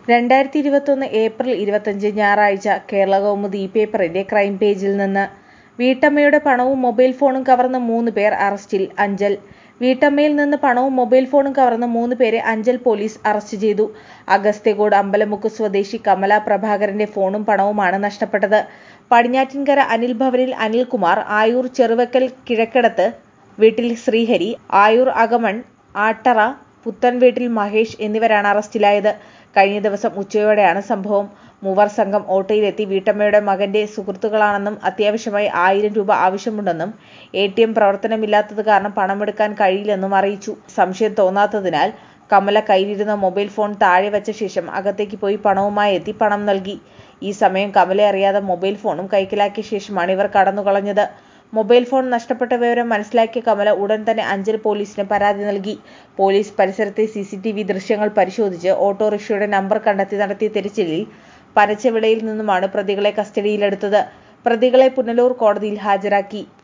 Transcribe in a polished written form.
2021 April 25 ഞായറാഴ്ച കേരളകൗമുദി പേപ്പറിന്റെ crime പേജിൽ നിന്ന് വീട്ടമ്മയുടെ പണവും മൊബൈൽ ഫോണും കവർന്ന 3 പേർ അറസ്റ്റിൽ. അഞ്ചൽ വീട്ടമ്മയിൽ നിന്ന് പണവും മൊബൈൽ ഫോണും കവർന്ന 3 പേരെ അഞ്ചൽ പോലീസ് അറസ്റ്റ് ചെയ്തു. അഗസ്ത്യകോട് അമ്പലമുക്ക് സ്വദേശി കമല പ്രഭാകരന്റെ ഫോണും പണവുമാണ് നഷ്ടപ്പെട്ടത്. പടിഞ്ഞാറ്റിൻകര അനിൽ ഭവനിൽ അനിൽകുമാർ, ആയൂർ ചെറുവക്കൽ കിഴക്കടത്ത് വീട്ടിൽ ശ്രീഹരി, ആയൂർ അകമൺ ആട്ടറ പുത്തൻ വീട്ടിൽ മഹേഷ് എന്നിവരാണ് അറസ്റ്റിലായത്. കഴിഞ്ഞ ദിവസം ഉച്ചയോടെയാണ് സംഭവം. മൂവർ സംഘം ഓട്ടോയിലെത്തി വീട്ടമ്മയുടെ മകന്റെ സുഹൃത്തുക്കളാണെന്നും അത്യാവശ്യമായി 1000 രൂപ ആവശ്യമുണ്ടെന്നും ATM പ്രവർത്തനമില്ലാത്തത് കാരണം പണമെടുക്കാൻ കഴിയില്ലെന്നും അറിയിച്ചു. സംശയം തോന്നാത്തതിനാൽ കമല കയ്യിലിരുന്ന മൊബൈൽ ഫോൺ താഴെ വച്ച ശേഷം അകത്തേക്ക് പോയി പണവുമായി എത്തി പണം നൽകി. ഈ സമയം കമല അറിയാതെ മൊബൈൽ ഫോണും കൈക്കലാക്കിയ ശേഷമാണ് ഇവർ കടന്നുകളഞ്ഞത്. മൊബൈൽ ഫോൺ നഷ്ടപ്പെട്ട വിവരം മനസ്സിലാക്കിയ കമല ഉടൻ തന്നെ അഞ്ചൽ പോലീസിന് പരാതി നൽകി. പോലീസ് പരിസരത്തെ CCTV ദൃശ്യങ്ങൾ പരിശോധിച്ച് ഓട്ടോറിക്ഷയുടെ നമ്പർ കണ്ടെത്തി നടത്തിയ തിരച്ചിലിൽ പനച്ചവിളയിൽ നിന്നുമാണ് പ്രതികളെ കസ്റ്റഡിയിലെടുത്തത്. പ്രതികളെ പുനലൂർ കോടതിയിൽ ഹാജരാക്കി.